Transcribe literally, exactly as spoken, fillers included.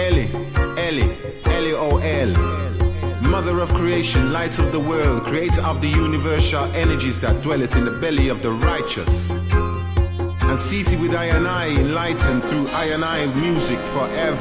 Eli, Eli, L E O L. Mother of creation, light of the world, creator of the universal energies that dwelleth in the belly of the righteous. And cease with I and I, enlightened through I and I music forever.